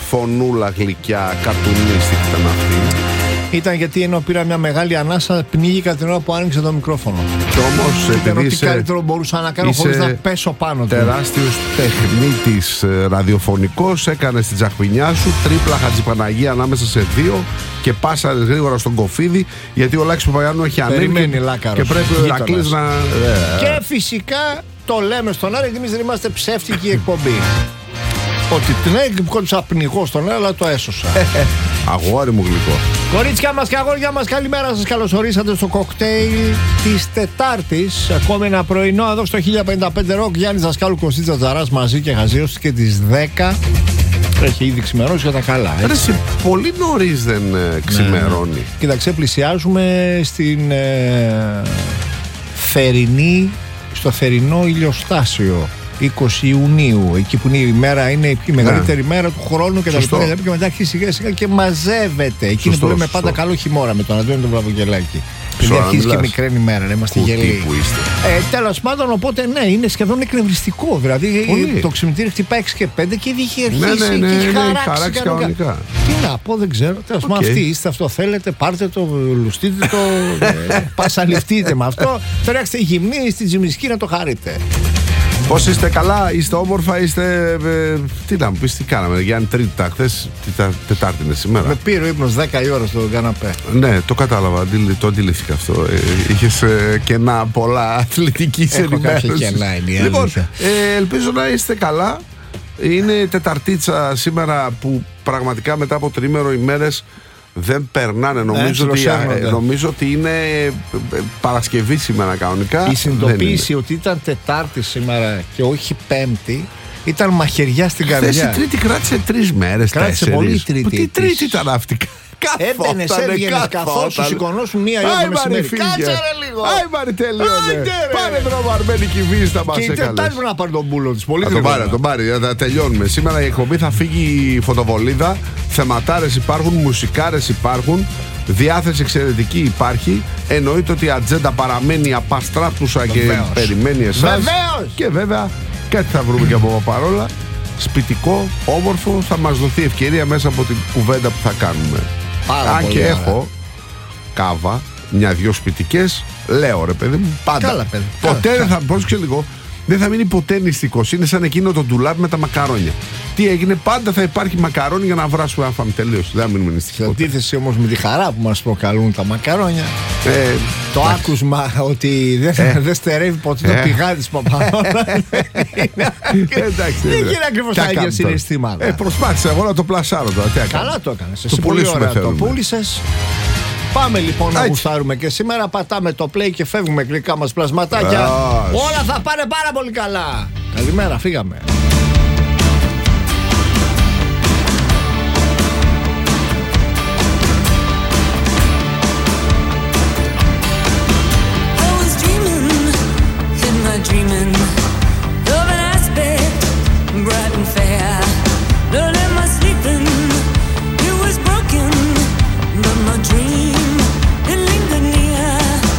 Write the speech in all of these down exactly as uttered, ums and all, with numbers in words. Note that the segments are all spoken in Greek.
φωνούλα γλυκιά, καρτουνίστικη ήταν αυτή. Ήταν γιατί ενώ πήρα μια μεγάλη ανάσα, πνίγηκα την ώρα που άνοιξε το μικρόφωνο. Κι όμως, επειδή ό,τι είσαι, καλύτερο μπορούσα να κάνω χωρίς να πέσω πάνω του. Τεράστιος τεχνίτης ραδιοφωνικός, έκανε την τσαχπινιά σου, τρίπλα Χατζηπαναγία ανάμεσα σε δύο και πάσαρες γρήγορα στον Κοφίδη, γιατί ο Λάκης Παπαγιάννου έχει ανέβει και, και πρέπει ο Ηρακλής να... Και φυσικά το λέμε στον αέρα, γιατί εμείς δεν είμαστε ψεύτικη εκπομπή. Ότι την έκοψα πνιγώ στον αέρα, αλλά το έσωσα. Αγόρι μου γλυκό. Κορίτσια μας και αγόρια μας, καλημέρα σας. Καλωσορίσατε στο κοκτέιλ της Τετάρτης. Ακόμη ένα πρωινό εδώ στο χίλια πενήντα πέντε Rock. Γιάννης Δασκάλου, Κωστής Τζατζαράς μαζί και Χαζίος και τις δέκα. Έχει ήδη ξημερώσει για τα καλά. Εσύ, πολύ νωρίς δεν ε, ξημερώνει. Ναι. Κοίταξε, πλησιάζουμε στην ε, θερινή, στο θερινό ηλιοστάσιο. είκοσι Ιουνίου, εκεί που είναι η μέρα, είναι η μεγαλύτερη ναι. μέρα του χρόνου και τα λοιπά. Και μετά αρχίζει σιγά σιγά και μαζεύεται. Εκείνη που λέμε σωστό. Πάντα καλό χειμώνα με τον Αντώνη τον Βλαβογγελάκη. Επειδή αρχίζει και μικραίνει η μέρα, είμαστε γελοί. Ε, Τέλος πάντων, οπότε ναι, είναι σχεδόν εκνευριστικό. Δηλαδή πολύ. Το ξυπνητήρι χτυπάει έξι και πέντε και ήδη έχει αρχίσει ναι, ναι, ναι, και έχει ναι, χαράξει κανονικά. Τι να πω, δεν ξέρω. Τέλος πάντων, okay. αυτοί είστε, αυτό θέλετε, πάρτε το, λουστείτε το, πασαλιφτείτε με αυτό. Τρέξτε γυμνή στη Τζιμισκή να το χαρείτε. Πώς είστε, καλά, είστε όμορφα, είστε. Ε, τι να μου πεις, τι κάναμε, Γιάννη, Τρίτη τα χθες, Τετάρτη είναι σήμερα. Με πήρε ο ύπνος δέκα η ώρα στο καναπέ. Ναι, το κατάλαβα, το αντιλήφθηκα αυτό. Ε, είχες ε, κενά πολλά αθλητικής ενημέρωσης. Έχω κάποια κενά, είναι η Λοιπόν, ε, ελπίζω να είστε καλά. Είναι Τεταρτίτσα σήμερα που πραγματικά μετά από τρίμερο ημέρες δεν περνάνε. Νομίζω, ναι, ότι, ε, νομίζω ότι είναι Παρασκευή σήμερα κανονικά. Η συνειδητοποίηση ότι ήταν Τετάρτη σήμερα και όχι Πέμπτη ήταν μαχαιριά στην καρδιά. Η Τρίτη κράτησε τρεις μέρες. Κράτησε πολύ η Τρίτη. Τι Τρίτη ήταν αυτή. Έμπαινες, έβγαινες, καθώς σου σηκωνώσουν μία ώρα το μεσημέρι. Κάτσε ρε λίγο. Άι Μαρή, τελειώνε. Πάρε δρόμο αρμένικη βίστα μας. Και η Τετάρτη πρέπει να πάρει τον μπούλο της. Πολύ γρήγορα. Θα τον πάρει, θα τελειώνουμε. Σήμερα η εκπομπή θα φύγει φωτοβολίδα. Θεματάρες υπάρχουν, μουσικάρες υπάρχουν. Διάθεση εξαιρετική υπάρχει. Εννοείται ότι η ατζέντα παραμένει απαστράπτουσα και περιμένει εσάς. Βεβαίως. Και βέβαια κάτι θα βρούμε και από παρόλα. Σπιτικό, όμορφο, θα μας δοθεί ευκαιρία μέσα από την κουβέντα που θα κάνουμε. Πάρα Αν και ωραία. έχω κάβα, μια-δυο σπιτικές, λέω ρε παιδί μου, πάντα. Καλά, παιδί. Ποτέ Καλά, δεν θα, πρόσεξε λίγο, δεν θα μείνει ποτέ νηστικός. Είναι σαν εκείνο το ντουλάπι με τα μακαρόνια. Τι έγινε, πάντα θα υπάρχει μακαρόνι για να βράσουμε αν φάμε τελείως. Δεν θα μείνουμε νηστικοί. Σε αντίθεση όμως με τη χαρά που μας προκαλούν τα μακαρόνια, ε, το άξι. Άκουσμα ότι δεν ε, δε στερεύει ποτέ ε, το πηγάδι της Παπαδόνα. Εντάξει, δεν γίνει ακριβώς τα ίδια συναισθήματα. Ε, προσπάθησα εγώ να το πλασάρω τώρα. Καλά το έκανες. Εσύ πολύ ωραία το πούλησες. Πάμε λοιπόν να γουστάρουμε και σήμερα. Πατάμε το play και φεύγουμε γλυκά μας πλασματάκια. Όλα θα πάνε πάρα πολύ καλά. Καλημέρα, φύγαμε. Dreaming of an aspect bright and fair. Not in my sleeping, it was broken, but my dream, it lingered near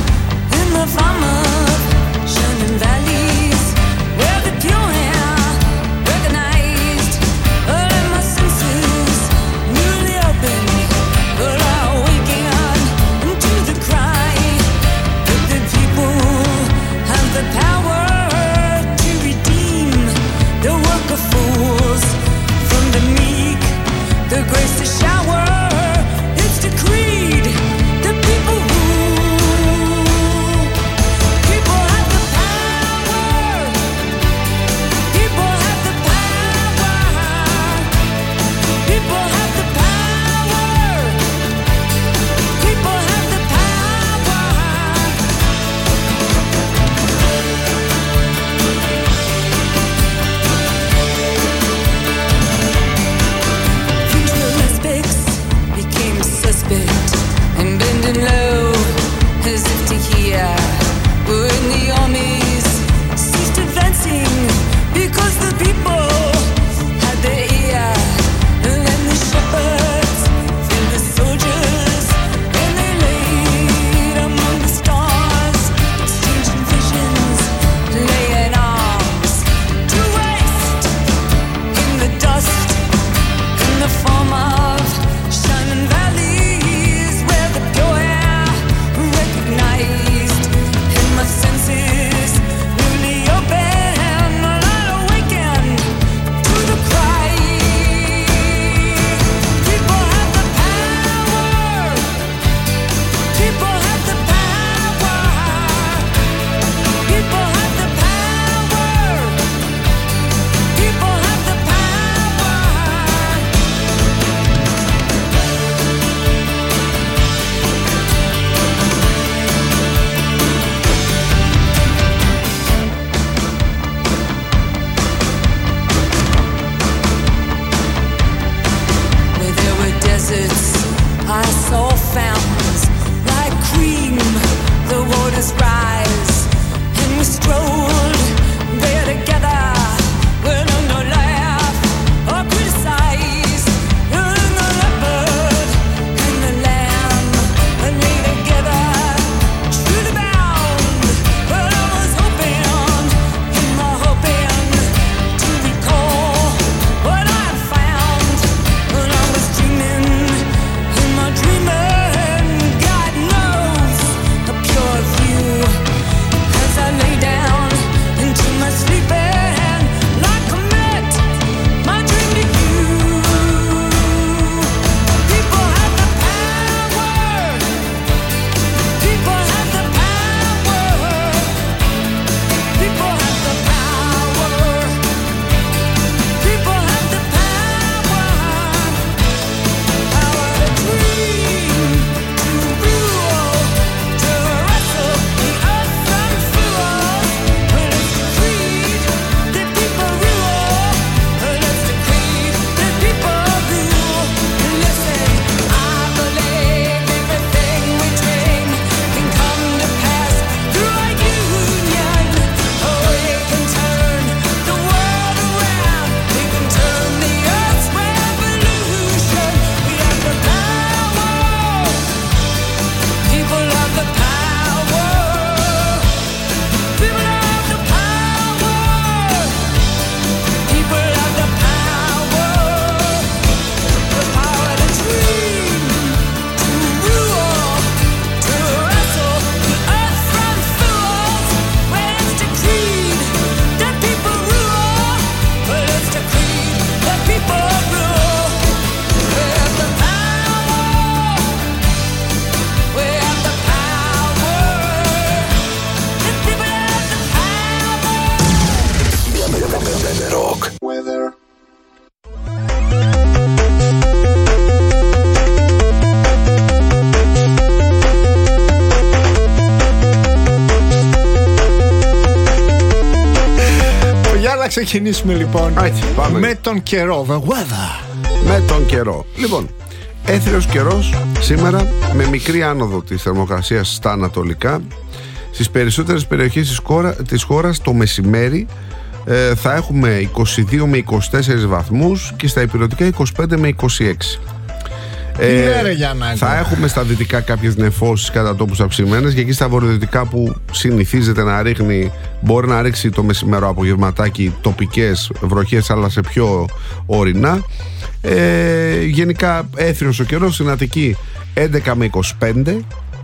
in the farm of shining valleys, where the pure air Να ξεκινήσουμε λοιπόν Έτσι, πάμε. με τον καιρό. The weather. Με τον καιρό. Λοιπόν, έθριος καιρός σήμερα με μικρή άνοδο της θερμοκρασίας στα ανατολικά. Στις περισσότερες περιοχές της, χώρα, της χώρας το μεσημέρι ε, θα έχουμε είκοσι δύο με είκοσι τέσσερις βαθμούς και στα ηπειρωτικά είκοσι πέντε με είκοσι έξι. Ε, ρε, Γιάννακο. θα έχουμε στα δυτικά κάποιες νεφώσεις κατά τόπους αυξημένες και εκεί στα βορειοδυτικά που συνηθίζεται να ρίχνει, μπορεί να ρίξει το μεσημέρο απογευματάκι τοπικές βροχές, αλλά σε πιο ορεινά. Ε, γενικά έθριος ο καιρός, στην Αττική έντεκα με είκοσι πέντε,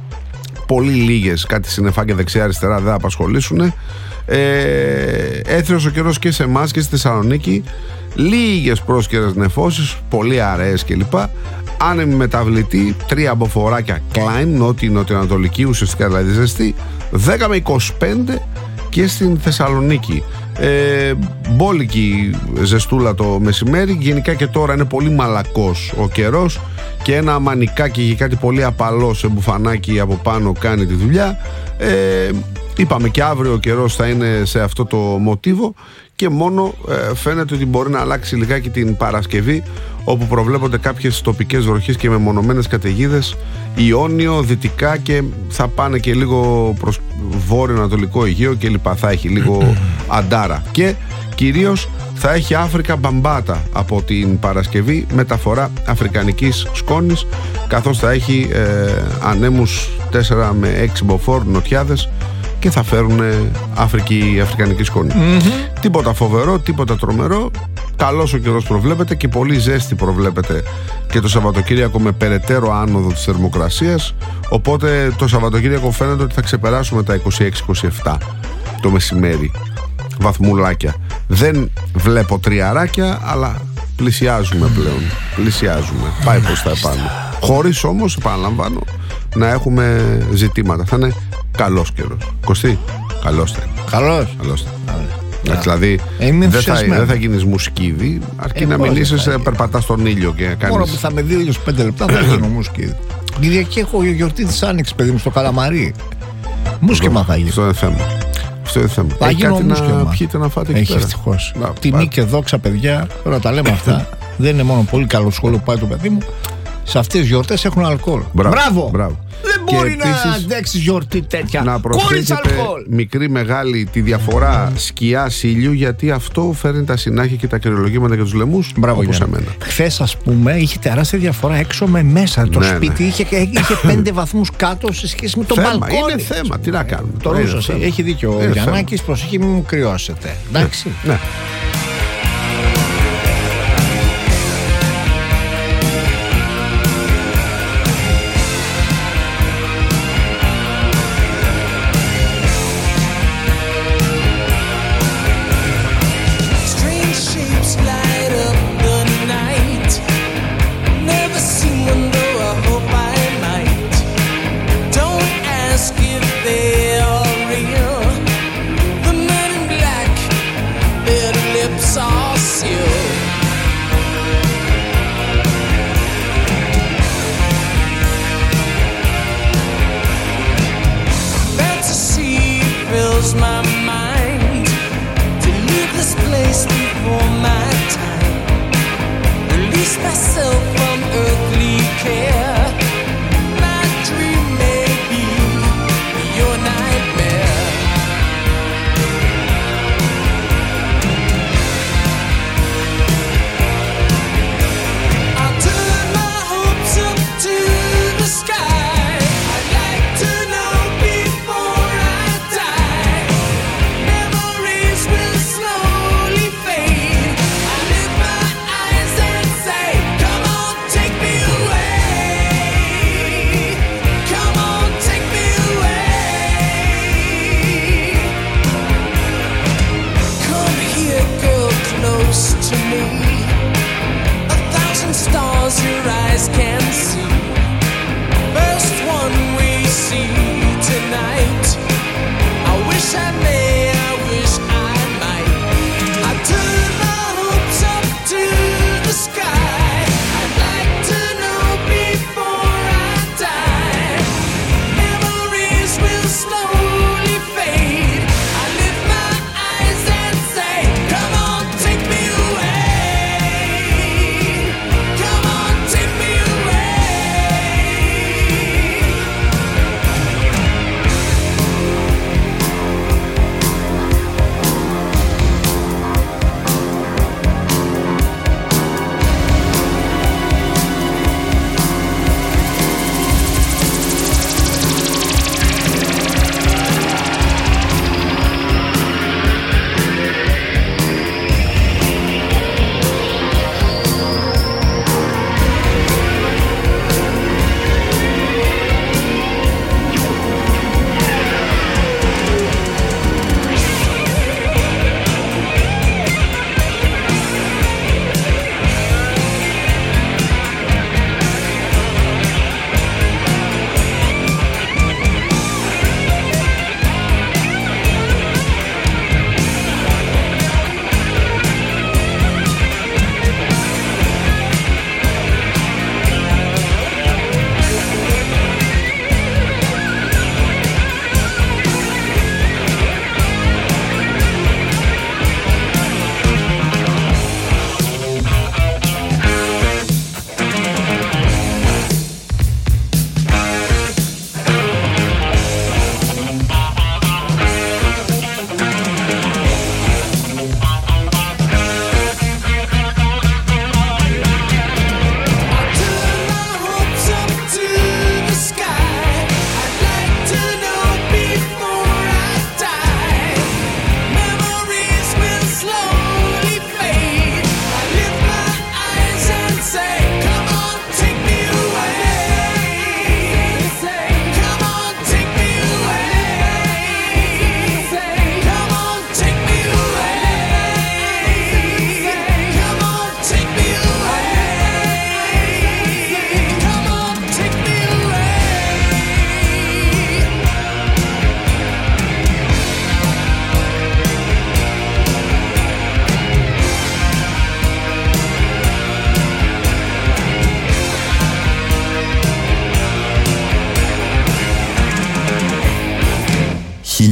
πολύ λίγες, κάτι συννεφάκια δεξιά-αριστερά δεν θα απασχολήσουν. Ε, έθριος ο καιρός και σε εμάς και στη Θεσσαλονίκη, λίγες πρόσκαιρες νεφώσεις, πολύ αραιές κλπ. Άνεμη μεταβλητή, τρία αμποφοράκια Klein, νότιο-νοτιοανατολική, ουσιαστικά δηλαδή ζεστή, δέκα με είκοσι πέντε και στην Θεσσαλονίκη. Ε, μπόλικη ζεστούλα το μεσημέρι. Γενικά και τώρα είναι πολύ μαλακός ο καιρός και ένα μανικάκι και κάτι πολύ απαλό σε μπουφανάκι από πάνω κάνει τη δουλειά. Ε, είπαμε και αύριο ο καιρός θα είναι σε αυτό το μοτίβο και μόνο ε, φαίνεται ότι μπορεί να αλλάξει λιγάκι την Παρασκευή, όπου προβλέπονται κάποιες τοπικές βροχές και μεμονωμένες καταιγίδες Ιόνιο, δυτικά, και θα πάνε και λίγο προς βόρειο-ανατολικό Αιγαίο και λοιπά. Θα έχει λίγο αντάρα και κυρίως θα έχει Αφρικα μπαμπάτα από την Παρασκευή, μεταφορά αφρικανικής σκόνης, καθώς θα έχει ε, ανέμους τέσσερα με έξι μποφόρ νοτιάδες και θα φέρουν Αφρική, αφρικανική σκόνη. Mm-hmm. Τίποτα φοβερό, τίποτα τρομερό. Καλός ο καιρός προβλέπεται και πολύ ζέστη προβλέπεται και το Σαββατοκύριακο με περαιτέρω άνοδο της θερμοκρασίας. Οπότε το Σαββατοκύριακο φαίνεται ότι θα ξεπεράσουμε τα είκοσι έξι είκοσι επτά το μεσημέρι. Βαθμουλάκια. Δεν βλέπω τριαράκια, αλλά πλησιάζουμε πλέον. Πλησιάζουμε. Πάει προς τα επάνω. Χωρίς όμως, επαναλαμβάνω, να έχουμε ζητήματα. Θα είναι καλός καιρός. Κωστή, καλός θα είναι. Καλός. Καλός θα είναι. Yeah. Δηλαδή ε, δεν θα, δε θα γίνεις μουσκίδι, αρκεί ε, να μην είσαι περπατάς στον ήλιο και κάνεις... Μόνο που θα με δει ο ήλιος πέντε λεπτά θα γίνω μουσκίδι. Κυριακή έχω γιορτή της Άνοιξης, παιδί μου, στο Καλαμαρί. Μουσκεμα θα γίνει. Αυτό είναι θέμα. Αυτό είναι θέμα. Θα γίνω μουσκεμα. Να πιείτε να φάτε εκεί έχει πέρα. Ευτυχώς. Τιμή και δόξα, παιδιά. Τώρα τα λέμε αυτά. Δεν είναι μόνο πολύ καλό σχόλιο που πάει το παιδί μου. Σε αυτές τις γιορτές έχουν αλκοόλ. Μπράβο. Μπράβο. Μπράβο. Δεν μπορεί να αντέξει γιορτή τέτοια. Να προσθέσετε μικρή μεγάλη τη διαφορά σκιάς ήλιου, γιατί αυτό φέρνει τα συνάχεια και τα κρυολογήματα και τους λαιμούς. Μπράβο, όπως εμένα. Χθες, ας πούμε, είχε τεράστια διαφορά έξω με μέσα. Το ναι, σπίτι ναι. είχε, είχε πέντε βαθμούς κάτω σε σχέση με το μπαλκόνι. Είναι θέμα, τι να κάνουμε. Το ρούσος, έχει δίκιο ο Γιαννάκης, προσοχή μην μου κρυώσετε. Εντάξει. Ναι. Better live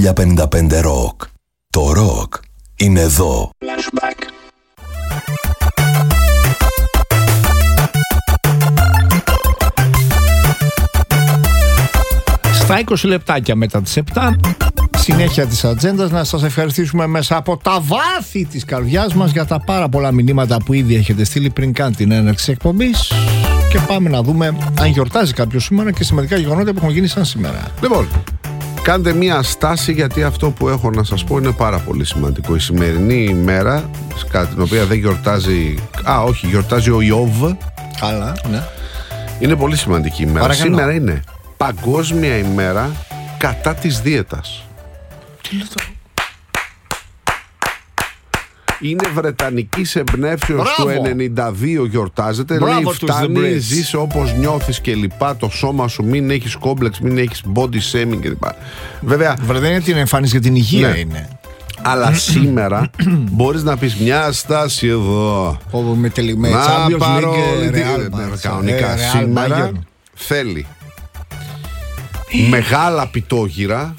χίλια πενήντα πέντε Rock. Το rock είναι εδώ. Flashback. Στα είκοσι λεπτάκια μετά τις επτά, συνέχεια της ατζέντας, να σας ευχαριστήσουμε μέσα από τα βάθη της καρδιάς μας για τα πάρα πολλά μηνύματα που ήδη έχετε στείλει πριν καν την έναρξη εκπομπής. Και πάμε να δούμε αν γιορτάζει κάποιος σήμερα και σημαντικά γεγονότα που έχουν γίνει σαν σήμερα. Λοιπόν, κάντε μία στάση, γιατί αυτό που έχω να σας πω είναι πάρα πολύ σημαντικό. Η σημερινή ημέρα, κατά την οποία δεν γιορτάζει. Α, όχι, γιορτάζει ο Ιώβ. Καλά, ναι. Είναι πολύ σημαντική ημέρα. Παρακαλώ. Σήμερα είναι Παγκόσμια ημέρα κατά της δίαιτας. Τι λέω τώρα. Είναι βρετανικής εμπνεύσεως του ενενήντα δύο, γιορτάζεται. Μπράβο Λέει, τους, φτάνει, The Brits. ζήσε όπως νιώθεις και λοιπά, το σώμα σου, μην έχεις κόμπλεξ, μην έχεις body shaming και λοιπά. Βέβαια, Βρε, δεν είναι την εμφάνιση για την υγεία, Ναι. είναι. αλλά σήμερα μπορείς να πεις μια στάση εδώ. Όπου με τελει- με Να Champions πάρω League, όλη την- Real ναι, Barca, κανονικά ε, Real σήμερα Bayern. θέλει μεγάλα πιτόγυρα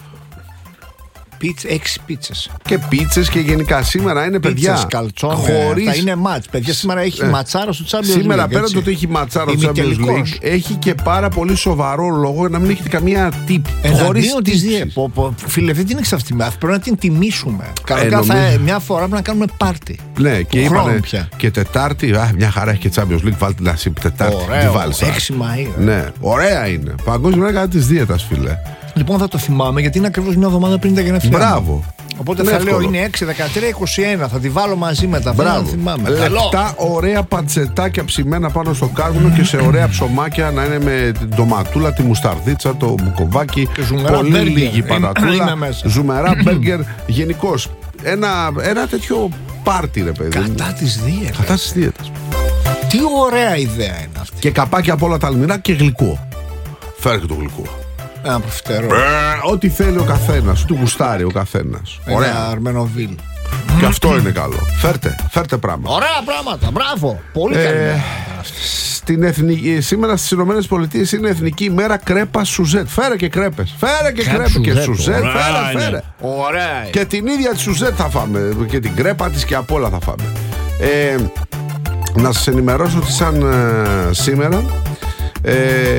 Πίτς, έξι πίτσες. και πίτσες, και γενικά σήμερα είναι παιδιά Πίτσες, καλτσόνε, χωρίς... αυτά είναι μάτς. Παιδιά, σήμερα έχει Ε, ματσάρα στο Champions League. Σήμερα πέραν έτσι. το ότι έχει ματσάρα στο Champions Ημιτελικός. League, έχει και πάρα πολύ σοβαρό λόγο να μην έχετε καμία τύπη. Χωρίς Εναντίον της τύψεις. ΔΕ. Πω, πω, Φίλε, δεν την έχεις αυτή. Πρέπει να την τιμήσουμε. Κανονικά θα, νομίζω. μια φορά πρέπει να κάνουμε πάρτι. Ναι, και Του χρόνου είπανε πια. και Τετάρτη, α, μια χαρά έχει και Champions League, βάλτε να συμπ Τετάρτη. Τι Ωραίο, βάλεις, α? έξι Μαΐου. Ναι, ωραία είναι. Παγκόσμια μέρα κατά της δίαιτας, φίλε. Λοιπόν, θα το θυμάμαι γιατί είναι ακριβώς μια εβδομάδα πριν τα γενέθλιά μου. Μπράβο. Οπότε Είναι θα εύκολο. λέω είναι έξι, δεκατρία, είκοσι ένα. Θα τη βάλω μαζί με τα αυτά να Μπράβο. θυμάμαι. Καλό. Λεπτά ωραία πατσετάκια ψημένα πάνω στο κάρβουνο και σε ωραία ψωμάκια να είναι με την ντοματούλα, τη μουσταρδίτσα, το μπουκοβάκι. Και ζουμερά πολύ μπέργκερ. λίγη Είμαι- πατατούλα. είμαι μέσα. Ζουμερά μπέργκερ. Γενικώς ένα, ένα τέτοιο πάρτι, ρε παιδί. μου. Κατά της δίαιτας. Κατά της δίαιτας. Τι ωραία ιδέα είναι αυτή. Και καπάκι από όλα τα αλμυρά και γλυκό. Φέρε και το γλυκό. Ένα προφιτερό. Ε, ό,τι θέλει ο καθένας, του γουστάρει ο καθένας. Ένα Ωραία. αρμενοβίλ. Και αυτό είναι καλό. Φέρτε, φέρτε πράγματα. Ωραία πράγματα. Μπράβο. Πολύ καλή. Ε, ιδέα. στην εθνική, σήμερα στις Ηνωμένες Πολιτείες είναι Εθνική ημέρα κρέπα Σουζέτ. Φέρε και κρέπες. Φέρε και Κρέπ κρέπες και Σουζέτ. Σουζέτ. Ωραία Φέρε, είναι. φέρε. Ωραία. Και την ίδια τη Σουζέτ θα φάμε. Και την κρέπα της και απ' όλα θα φάμε. Ε, να σας ενημερώσω ότι σαν ε, σήμερα ε,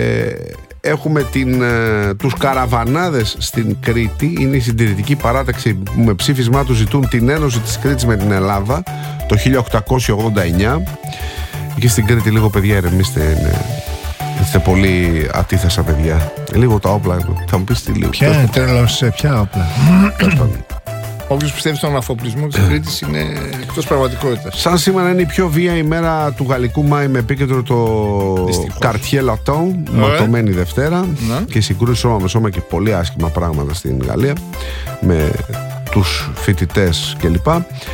έχουμε την, ε, τους καραβανάδες στην Κρήτη. Είναι η συντηρητική παράταξη που με ψήφισμά του ζητούν την ένωση της Κρήτης με την Ελλάδα το χίλια οκτακόσια ογδόντα εννιά. Και στην Κρήτη λίγο, παιδιά, ηρεμήστε. Είναι, είστε πολύ ατίθεσα, παιδιά. Λίγο τα όπλα. Θα μου πεις τι λίγο. Ποια είναι τρέλα σε ποια όπλα. Τέλος πάντων. Όποιος πιστεύει στον αφοπλισμό της Κρήτης είναι εκτός πραγματικότητας. Σαν σήμερα είναι η πιο βία ημέρα του Γαλλικού Μάη, με επίκεντρο το Δυστυχώς. Καρτιέ Λατόν, ματωμένη Δευτέρα. Ναι. Και συγκρούσει σώμα με σώμα και πολύ άσχημα πράγματα στην Γαλλία με τους φοιτητές κλπ.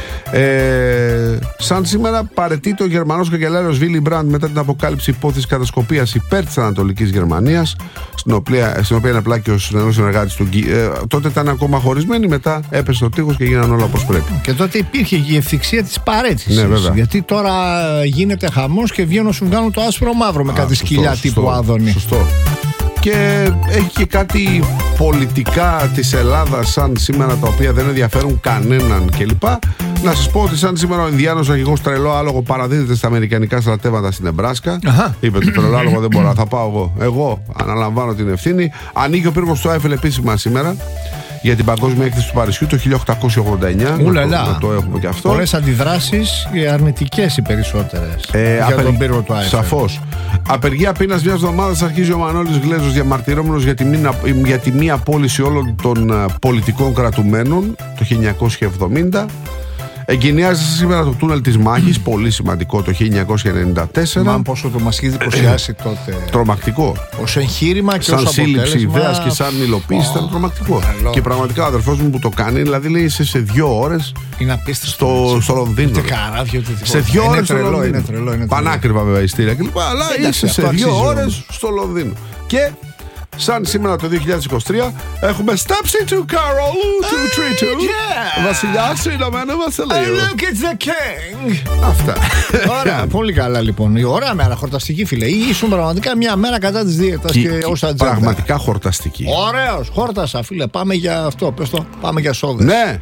Ε, σαν σήμερα παραιτείται ο Γερμανός καγκελάριος Βίλι Μπραντ μετά την αποκάλυψη υπόθεση κατασκοπίας υπέρ της Ανατολικής Γερμανίας, στην οποία, στην οποία είναι πλάκη ο νεαρός συνεργάτης του Γκί. Ε, τότε ήταν ακόμα χωρισμένοι, μετά έπεσε στο τείχος και γίνανε όλα όπως πρέπει. Και τότε υπήρχε και η ευθυξία της παρέτησης. Ναι, βέβαια. Γιατί τώρα γίνεται χαμός και βγαίνουν να σου βγάλουν το άσπρο μαύρο με Α, κάτι σωστό, σκυλιά σωστό, τύπου Άδωνη. Σωστό. Και έχει και κάτι πολιτικά της Ελλάδας σαν σήμερα, τα οποία δεν ενδιαφέρουν κανέναν κλπ. Να σας πω ότι σαν σήμερα ο Ινδιάνος αρχηγός τρελό άλογο παραδίδεται στα αμερικανικά στρατεύματα στην Νεμπράσκα. Αχα. Είπε το τρελό άλογο δεν μπορώ, θα πάω εγώ. Εγώ αναλαμβάνω την ευθύνη. Ανοίγει ο πύργος του Άιφελ επίσημα σήμερα για την Παγκόσμια Έκθεση του Παρισιού το χίλια οκτακόσια ογδόντα εννιά. Ουλαλά. Να, το, να το έχουμε και αυτό. Πολλές αντιδράσεις και αρνητικές οι περισσότερες Ε, για απεργ- τον πύργο του Άιφελ. Σαφώς. Απεργία πείνας μιας εβδομάδας αρχίζει ο Μανώλης Γλέζος, διαμαρτυρόμενος για τη, μη, για τη μη απόλυση όλων των uh, πολιτικών κρατουμένων το χίλια εννιακόσια εβδομήντα. Εγκαινιάζεται σήμερα το τούνελ της Μάχης, πολύ σημαντικό, το χίλια εννιακόσια ενενήντα τέσσερα. Μα πόσο το μας είχε εντυπωσιάσει τότε. Τρομακτικό. Ως εγχείρημα και ως Σαν σύλληψη αποτέλεσμα. ιδέας και σαν υλοποίηση ήταν τρομακτικό. Καλό. Και πραγματικά ο αδερφός μου που το κάνει, δηλαδή λέει είσαι σε δύο ώρες Είναι απίστευτο. στο, στο Λονδίνο. Ούτε καράβια, ούτε τίποτα. Σε δύο Είναι ώρες στο τρελό, Λονδίνο. είναι τρελό, είναι τρελό. Πανάκριβα βέβαια ειστήρια κλπ. Αλλά Εντάξει, είσαι σε αυτό δύο αξίζει ώρες όμως. στο Λονδίνο. Και σαν σήμερα το δύο χιλιάδες είκοσι τρία έχουμε Steps into Carol two three two. Yeah. Βασιλιάς του Ηνωμένου Βασιλείου. Look at the king. Αυτά. Ωραία, πολύ καλά λοιπόν. Η ωραία μέρα χορταστική, φίλε. Ή ήσουν πραγματικά μια μέρα κατά της δίαιτας και, και ως ατζέντα. Πραγματικά χορταστική. Ωραίος, χόρτασα, φίλε. Πάμε για αυτό. Πες το, πάμε για σόδες. Ναι.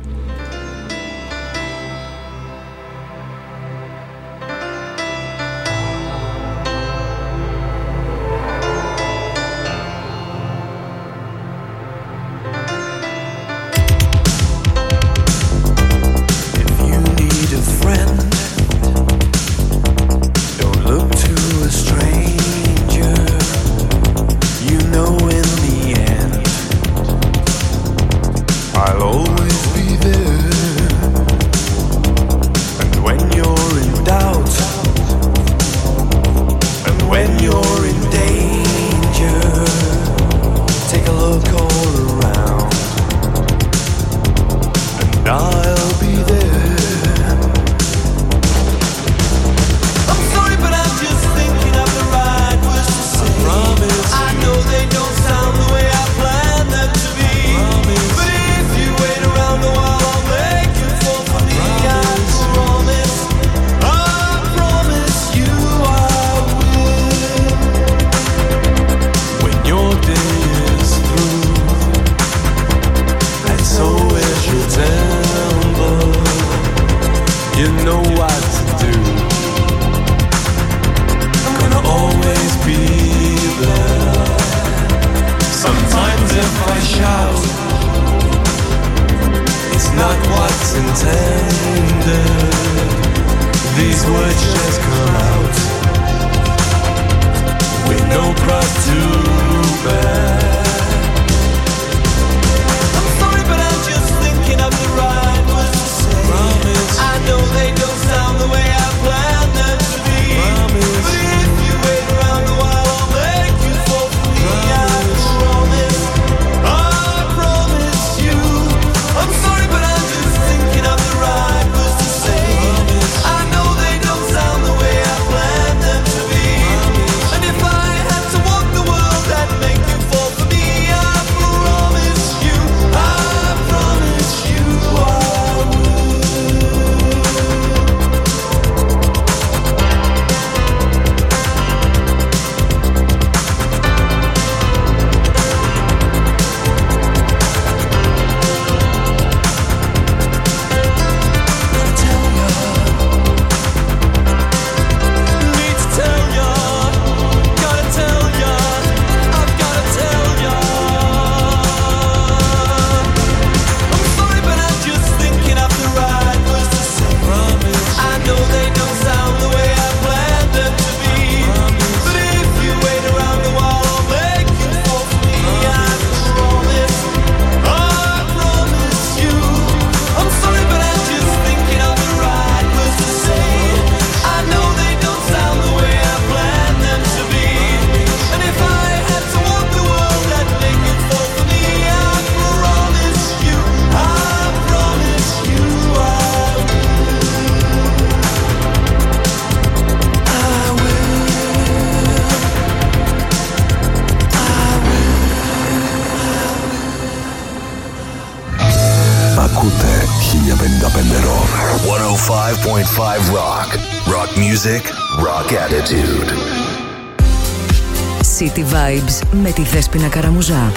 χίλια πενήντα πέντε Rock. εκατόν πέντε κόμμα πέντε Rock. Rock music, rock attitude. City Vibes με τη Δέσποινα Καραμουζά.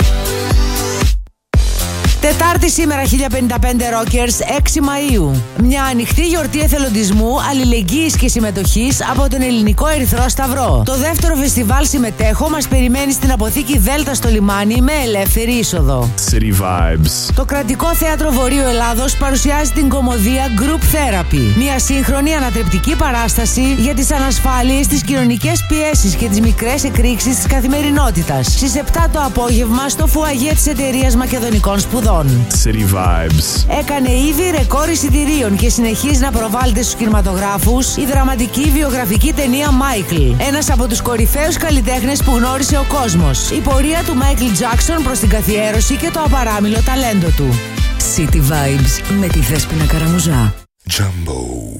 Τετάρτη σήμερα, χίλια πενήντα πέντε Rockers, έξι Μαΐου. Μια ανοιχτή γιορτή εθελοντισμού, αλληλεγγύης και συμμετοχής από τον Ελληνικό Ερυθρό Σταυρό. Το δεύτερο φεστιβάλ συμμετέχω μας περιμένει στην αποθήκη Δέλτα στο λιμάνι με ελεύθερη είσοδο. City Vibes. Το Κρατικό Θέατρο Βορείου Ελλάδος παρουσιάζει την κωμωδία Group Therapy. Μια σύγχρονη ανατρεπτική παράσταση για τις ανασφάλειες, τις κοινωνικές πιέσεις και τις μικρές εκρήξεις της καθημερινότητας. Στις επτά το απόγευμα στο φουαγέ της Εταιρείας Μακεδονικών Σπουδών. City Vibes. Έκανε ήδη ρεκόρ εισιτηρίων και συνεχίζει να προβάλλεται στους κινηματογράφους η δραματική βιογραφική ταινία Michael. Ένας από τους κορυφαίους καλλιτέχνες που γνώρισε ο κόσμος. Η πορεία του Michael Jackson προς την καθιέρωση και το απαράμιλο ταλέντο του. City Vibes με τη Δέσποινα Καραμουζά. Jumbo.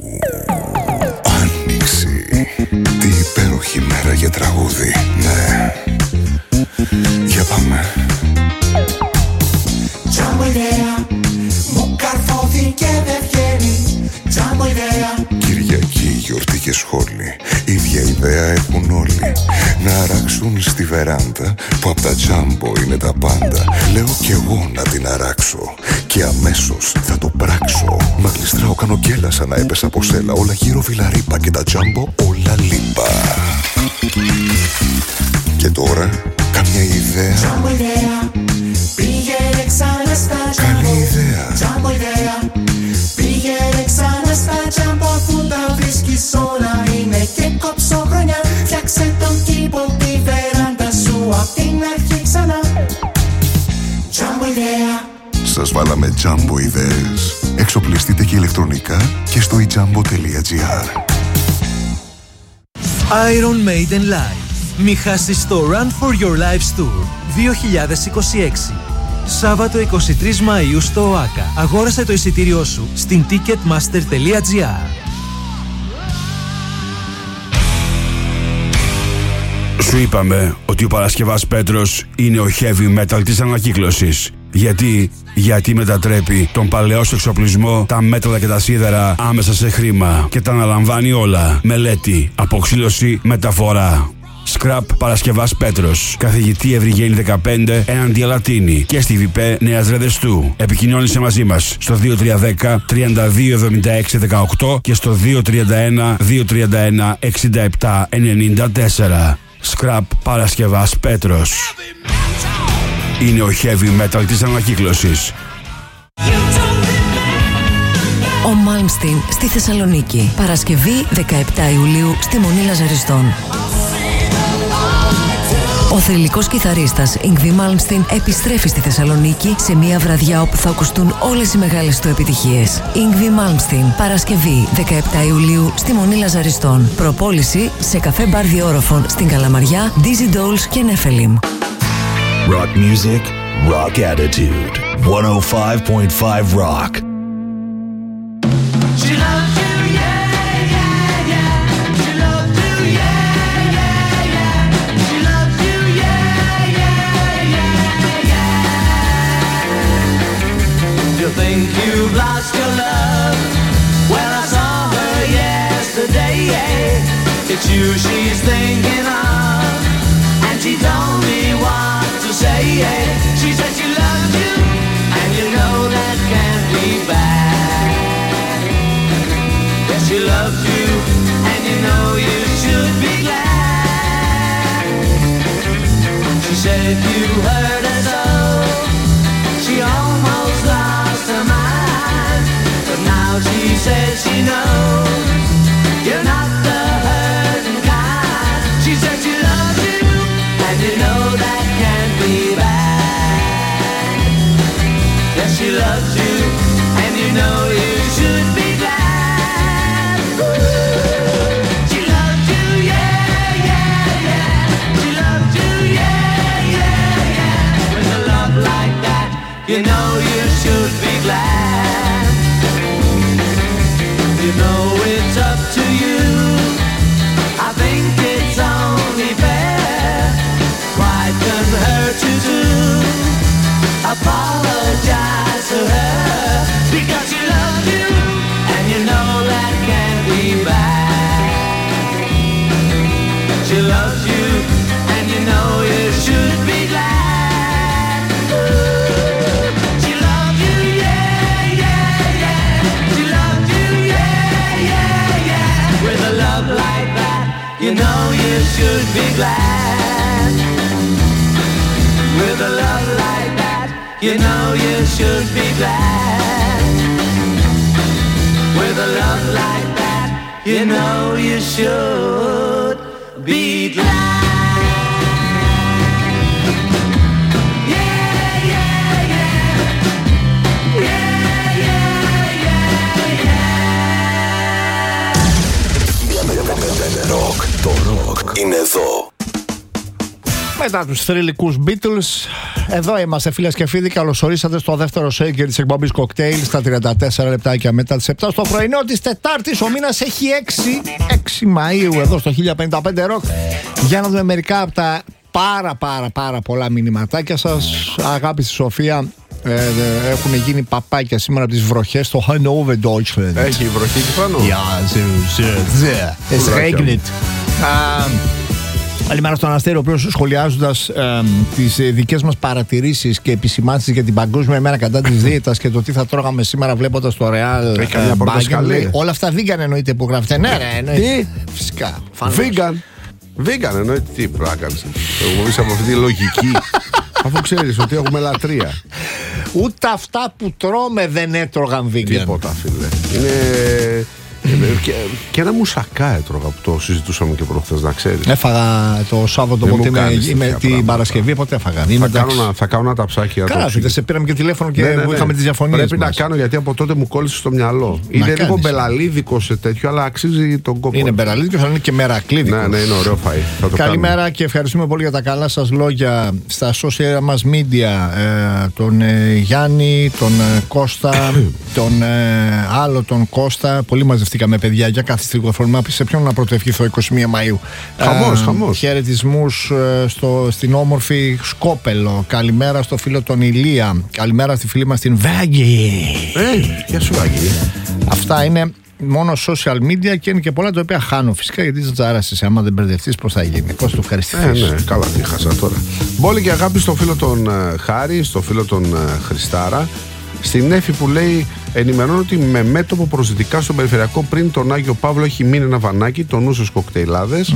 Άνοιξη. Τι υπέροχη μέρα για τραγούδι. Ναι. Για πάμε. ιδέα έχουν όλοι να αράξουν στη βεράντα που απ' τα τζάμπο είναι τα πάντα. Λέω κι εγώ να την αράξω και αμέσως θα το πράξω. Μα γλιστράω, κάνω γκέλα σαν να έπεσα από σέλα. Όλα γύρω βιλαρίπα και τα τζάμπο όλα λίπα. Και τώρα καμιά ιδέα. Τζάμπο ιδέα. Πήγαινε ξανά στα τζάμπο. Καλή ιδέα. Τζάμπο ιδέα. Πήγαινε ξανά στα τζάμπο αφού τα βρίσκεις όλα είναι και κόψω χρονιά. Φτιάξε τον κήπο, τη βεράντα σου απ' την αρχή ξανά. Τζάμπο ιδέα. Σας βάλαμε τζάμπο ιδέες. Εξοπλιστείτε και ηλεκτρονικά και στο ιτζάμπο.gr. Iron Maiden Live. Μη χάσεις το Run for Your Lives Tour δύο χιλιάδες είκοσι έξι. Σάββατο εικοστή τρίτη Μαΐου στο ΟΑΚΑ. Αγόρασε το εισιτήριό σου στην ticketmaster.gr. Σου είπαμε ότι ο Παρασκευάς Πέτρος είναι ο heavy metal της ανακύκλωσης. Γιατί, γιατί μετατρέπει τον παλαιό σου εξοπλισμό, τα μέταλλα και τα σίδερα άμεσα σε χρήμα και τα αναλαμβάνει όλα. Μελέτη, αποξήλωση, μεταφορά. Scrap Παρασκευάς Πέτρος. Καθηγητή Ευρυγένη δεκαπέντε έναντι Λατίνη και στη ΒΙΠΕ Νέας Ρεδεστού. Επικοινώνησε μαζί μας στο δύο τρία ένα μηδέν τρία δύο εβδομήντα έξι δεκαοκτώ και στο δύο τρία ένα δύο τρία ένα εξήντα επτά ενενήντα τέσσερα. Scrap Παρασκευάς Πέτρος. Είναι ο heavy metal της ανακύκλωσης. Ο Μάλμστιν στη Θεσσαλονίκη. Παρασκευή δεκαεπτά Ιουλίου στη Μονή Λαζαριστών. Ο θρυλικός κιθαρίστας Yngwie Malmsteen επιστρέφει στη Θεσσαλονίκη σε μια βραδιά όπου θα ακουστούν όλες οι μεγάλες του επιτυχίες. Yngwie Malmsteen, Παρασκευή δεκαεπτά Ιουλίου στη Μονή Λαζαριστών. Προπόληση σε καφέ μπαρ Διόροφων στην Καλαμαριά, Dizzy Dolls και Nephilim. Rock music, rock attitude. εκατόν πέντε κόμμα πέντε Rock. Think you've lost your love? Well, I saw her yesterday. It's you she's thinking of, and she told me what to say. She said she loves you, and you know that can't be bad. Yes, she loves you, and you know you should be glad. She said you hurt her so, she almost lost her mind, but now she says she knows you're not the hurting kind. She said she loves you, and you know that can't be bad. Yes, she loves you, and you know you should be glad. She loves you, yeah, yeah, yeah. She loves you, yeah, yeah, yeah. With a love like that, you know you should be glad. You know it's up to you. I think it's only fair. Pride can hurt you too. Apologize to her because she loves you, and you know that can't be bad. She loves you, and you know you should be glad. She loves you, yeah, yeah, yeah. She loves you, yeah, yeah, yeah. With a love like that, you know you should be glad. With a love like that, you know you should be glad. With a love like that, you know you should be glad. Rock, το rock είναι εδώ. Μετά τους θρυλικούς Beatles, εδώ είμαστε φίλες και φίλοι. Καλωσορίσατε στο δεύτερο σέγκερ της εκπομπής Cocktail στα τριάντα τέσσερα λεπτάκια μετά τις επτά στο πρωινό της Τετάρτης. Ο μήνας έχει έξι Μαΐου εδώ στο χίλια πενήντα πέντε Rock. Για να δούμε μερικά από τα πάρα πάρα πάρα πολλά μηνυματάκια σας. Αγάπη στη Σοφία. Ε, έχουν γίνει παπάκια σήμερα από τις βροχές στο Hannover Deutschland. Έχει βροχή και πάνω. Ja, so, so, so. Es regnet. Καλημέρα στον Αστέριο, ο οποίος σχολιάζοντας ε, τις ε, δικές μας παρατηρήσεις και επισημάνσεις για την Παγκόσμια ημέρα κατά της δίαιτας και το τι θα τρώγαμε σήμερα βλέποντας το Real ε, Μπάγκεν. Όλα αυτά vegan εννοείται που γράφετε. Ναι, ρε, εννοείται. Φυσικά. Vegan. Vegan εννοείται. Τι πράγκανες. Εγώ είσαι από αυτή τη λογική. Αφού ξέρεις ότι έχουμε λατρεία. Ούτε αυτά που τρώμε δεν έτρωγαν vegan. Τίποτα, φίλε. Είναι. Και, και ένα μουσακά έτρωγα που το συζητούσαμε και προχθές, να ξέρεις. Έφαγα το Σάββατο πότε είμαι, είμαι την Παρασκευή, πότε έφαγα. Θα, κάνω να, θα κάνω ένα ταψάκι. Καλά, δεν σε πήραμε και τηλέφωνο και ναι, ναι, ναι. είχαμε τις διαφωνίες. Πρέπει μας. να κάνω γιατί από τότε μου κόλλησε στο μυαλό. Να είναι κάνεις. Λίγο μπελαλίδικο σε τέτοιο, αλλά αξίζει τον κόπο. Είναι μπελαλίδικο, αλλά είναι και μερακλίδικο. Ναι, ναι, είναι ωραίο φαΐ. Καλημέρα κάνουμε. Και ευχαριστούμε πολύ για τα καλά σας λόγια στα social μας media. Ε, τον ε, Γιάννη, τον ε, Κώστα, τον ε, άλλο τον Κώστα. Πολύ μαζευτήκαμε, παιδιά. Για κάθε στιγμοφορμά, σε ποιον να πρωτοευχηθώ εικοστή πρώτη Μαΐου. Χαμός, ε, χαμός. Χαιρετισμούς ε, στο, στην όμορφη Σκόπελο. Καλημέρα στο φίλο τον Ηλία. Καλημέρα στη φίλη μας την Βάγγι. Ε, γεια σου Βάγγι. Αυτά είναι μόνο social media και είναι και πολλά τα οποία χάνω φυσικά γιατί δεν τζάρασες. Άμα δεν μπερδευτείς, πώς θα γίνει, πώς το ευχαριστηθείς. Ε, ναι, καλά, τι χάσα τώρα. Μπόλη και αγάπη στο φίλο τον uh, Χάρη, στο φίλο τον uh, Χριστάρα. Στην Έφη που λέει: ενημερώνω ότι με μέτωπο προς δυτικά στον περιφερειακό πριν τον Άγιο Παύλο έχει μείνει ένα βανάκι, το νου στους κοκτέιλάδες.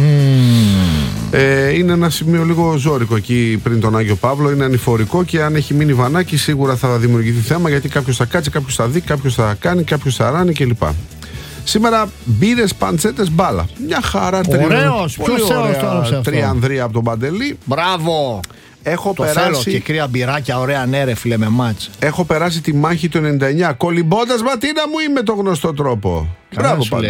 Mm. Ε, είναι ένα σημείο λίγο ζώρικο εκεί πριν τον Άγιο Παύλο. Είναι ανηφορικό και αν έχει μείνει βανάκι σίγουρα θα δημιουργηθεί θέμα γιατί κάποιος θα κάτσει, κάποιος θα δει, κάποιος θα κάνει, κάποιος θα ράνει κλπ. Σήμερα μπύρες, παντσέτες, μπάλα. Μια χαρά. Ωραίος, ποιος ωραία Τριανδρία από τον Παντελή. Μπράβο. Έχω το περάσει... θέλω και κρύα μπυράκια, ωραία ναι ρε φίλε με μάτς. Έχω περάσει τη μάχη του ενενήντα εννιά κολυμπώντας ματίνα μου ή με το γνωστό τρόπο. Μπράβο πάντως.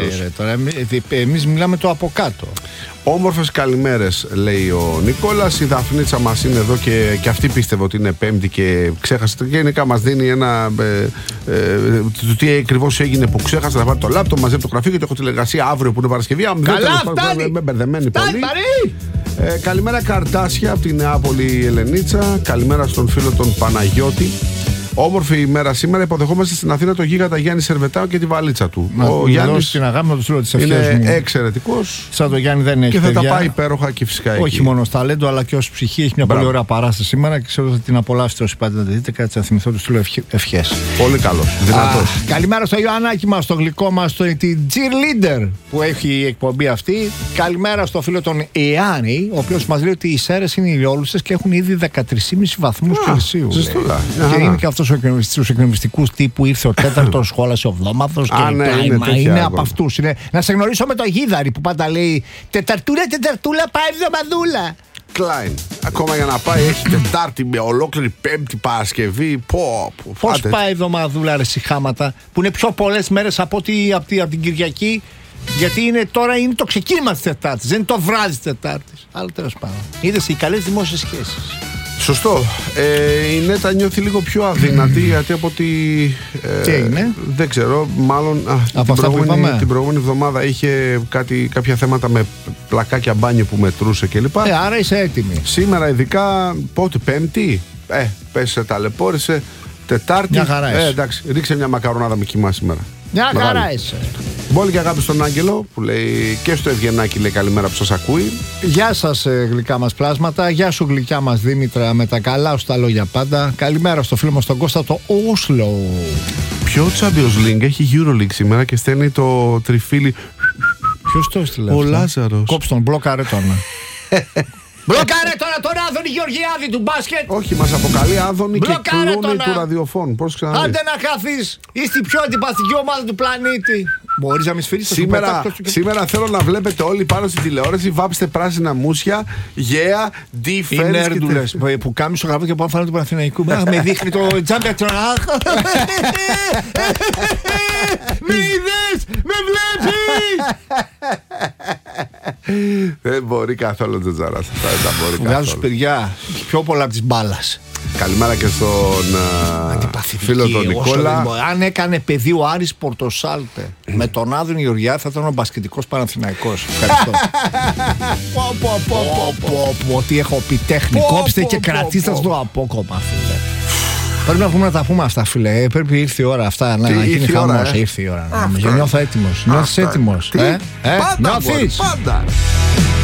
Εμείς μιλάμε το από κάτω. Όμορφες καλημέρες λέει ο Νικόλας. Η Δαφνίτσα μας είναι εδώ και, και αυτή πίστευε ότι είναι Πέμπτη και ξέχασε. Γενικά μας δίνει ένα ε, ε, το τι ακριβώς έγινε που ξέχασε. Θα πάρει το λάπτοπ μαζί από το γραφείο και το έχω τηλεργασία αύριο που είναι Παρασκευή. Καλά, φτάνει! Είμαι μπερδεμένη πολύ. Ε, καλημέρα Καρτάσια από τη Νεάπολη Ελενίτσα. Καλημέρα στον φίλο τον Παναγιώτη. Όμορφη ημέρα σήμερα. Υποδεχόμαστε στην Αθήνα το γίγαντα Γιάννη Σερβετάου και τη βαλίτσα του. Να, ο Γιάννης την αγάπη να του στείλω τις ευχές μου. Είναι εξαιρετικός. Σαν το Γιάννη δεν έχει και θα παιδιά. τα πάει υπέροχα και φυσικά εκεί. Όχι μόνο στα ταλέντο αλλά και ως ψυχή. Έχει μια Μπράβο. Πολύ ωραία παράσταση σήμερα και ξέρω ότι θα την απολαύσετε όσοι πάτε να τη δείτε. Κάτσε να θυμηθώ του στείλω ευχές. Πολύ καλός. Δυνατός. Καλημέρα στο Ιωαννάκι μας, στο γλυκό μας, το, την cheerleader που έχει η εκπομπή αυτή. Καλημέρα στο φίλο τον Ιάννη, ο οποίος μας λέει ότι οι Σέρρες είναι ηλιόλουσες και έχουν ήδη δεκατρείς κόμμα πέντε βαθμούς Κελσίου. Και είναι και αυτός ο εκνευριστικούς τύπου ήρθε ο τέταρτος, σχόλασε ο βδόμαδος και ναι, είναι, είναι, είναι από αυτούς. Είναι, να σε γνωρίσω με το Γίδαρη που πάντα λέει Τεταρτούλα, τεταρτούλα, πάει εβδομαδούλα. Κλάιν. Ακόμα για να πάει έχει Τετάρτη με ολόκληρη Πέμπτη Παρασκευή. Πω, πω, πώς πάει εβδομαδούλα ρε σιχάματα που είναι πιο πολλές μέρες από, τη, από, τη, από την Κυριακή. Γιατί είναι, τώρα είναι το ξεκίνημα της Τετάρτης, δεν είναι το βράδυ της Τετάρτης. Αλλά τέλος πάντων. Είδες οι καλές δημόσιες σχέσεις. Σωστό. Ε, η Νέτα νιώθει λίγο πιο αδύνατη γιατί από ότι. Ε, Τι έγινε? Δεν ξέρω. Μάλλον α, από την, προηγούμενη, την προηγούμενη εβδομάδα είχε κάτι, κάποια θέματα με πλακάκια μπάνιο που μετρούσε κλπ. Ε, άρα είσαι έτοιμη. Σήμερα ειδικά. Πότε, Πέμπτη. Ε, πέσε, ταλαιπώρησε. Τετάρτη. Μια χαρά είσαι. Ε, εντάξει, ρίξε μια μακαρονάδα με κοιμά σήμερα. Μια χαρά είσαι. Μπόλη και αγάπη στον Άγγελο που λέει και στο Ευγενάκι λέει καλημέρα που σας ακούει. Γεια σας γλυκά μας πλάσματα. Γεια σου γλυκιά μας Δήμητρα με τα καλά σου τα λόγια πάντα. Καλημέρα στο φίλο μας τον Κώστα το Όσλο. Ποιο Champions League έχει EuroLeague σήμερα και στέλνει το τριφύλι. Ποιος το έστειλε? Ο Λάζαρος. Κόψε τον, μπλοκάρε τον. Μπλοκάρε τώρα τον Άδωνη Γεωργιάδη του μπάσκετ. Όχι, μας αποκαλεί Άδωνη και κλούνη τώρα του ραδιοφώνου. Πώς ξαναδείς? Άντε να χαθείς. Είστε η πιο αντιπαθική ομάδα του πλανήτη. Μπορείς να με σφυρίσεις? Σήμερα, σήμερα θέλω να βλέπετε όλοι πάνω στην τηλεόραση. Βάψτε πράσινα μουσια. Yeah, defense. Είναι έρντουλες που κάμει στο γραφείο και πάνω φάνε του Παναθηναϊκού. Με δείχνει το Champions. Με είδες, με βλέπεις. Δεν μπορεί καθόλου το Τζαράς. Βγάζω σου παιδιά πιο πολλά από τις μπάλας. Καλημέρα και στον φίλο τον Νικόλα. Αν έκανε παιδί ο Άρης Πορτοσάλτε με τον Άδωνη Γεωργιάδη θα ήταν ο μπασκετικός Παναθηναϊκός. Ευχαριστώ. Ότι έχω πει τέχνη. Κόψτε και κρατήστε το απόκομα, φίλε. Πρέπει να βγούμε να τα πούμε αυτά, φίλε. Πρέπει ήρθε η ώρα αυτά να γίνει χαμός. Ήρθε η ώρα. Νιώθω έτοιμος. Νιώθεις έτοιμος? Πάντα, πάντα.